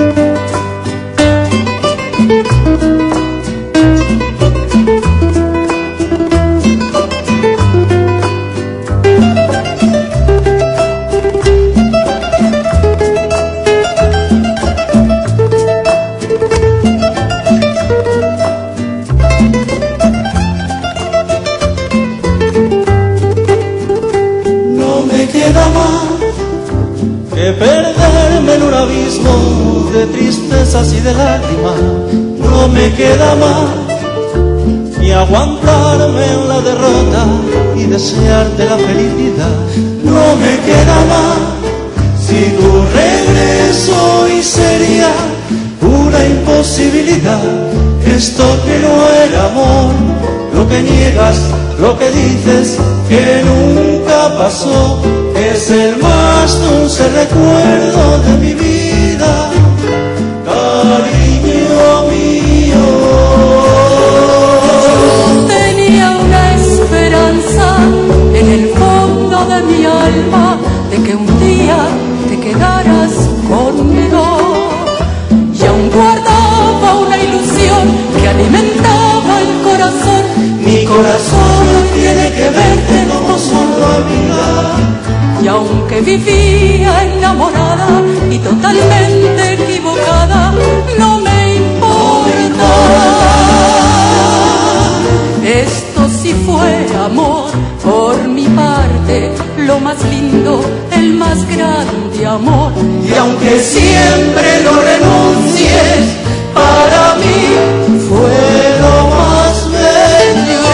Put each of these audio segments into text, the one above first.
Que perderme en un abismo de tristezas y de lágrimas. No me queda más ni aguantarme en la derrota y desearte la felicidad. No me queda más si tu regreso hoy sería una imposibilidad. Esto que no era amor, lo que niegas, lo que dices que nunca pasó, es el más dulce recuerdo de mi vida, cariño mío. Yo tenía una esperanza en el fondo de mi alma de que un día te quedaras conmigo, y aún guardaba una ilusión que alimentaba el corazón. Mi corazón tiene que verte como solo amiga. Y aunque vivía enamorada y totalmente equivocada, no me importa. Esto sí fue amor por mi parte, lo más lindo, el más grande amor. Y aunque siempre lo renuncies, para mí fue lo más bello.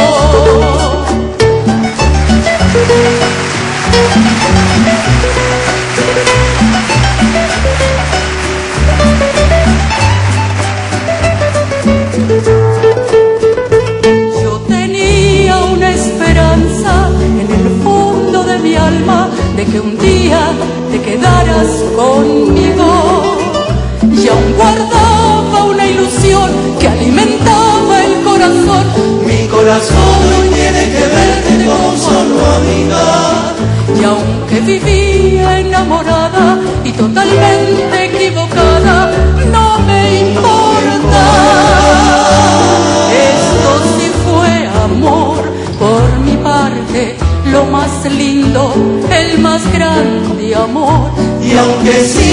Yo tenía una esperanza en el fondo de mi alma de que un día te quedaras conmigo, y aún guardaba una ilusión que alimentaba el corazón. Mi corazón hoy tiene que verte como solo amiga. Y aunque vivía enamorada y totalmente equivocada, no me importa. Esto sí fue amor por mi parte, lo más lindo, el más grande amor. Y aunque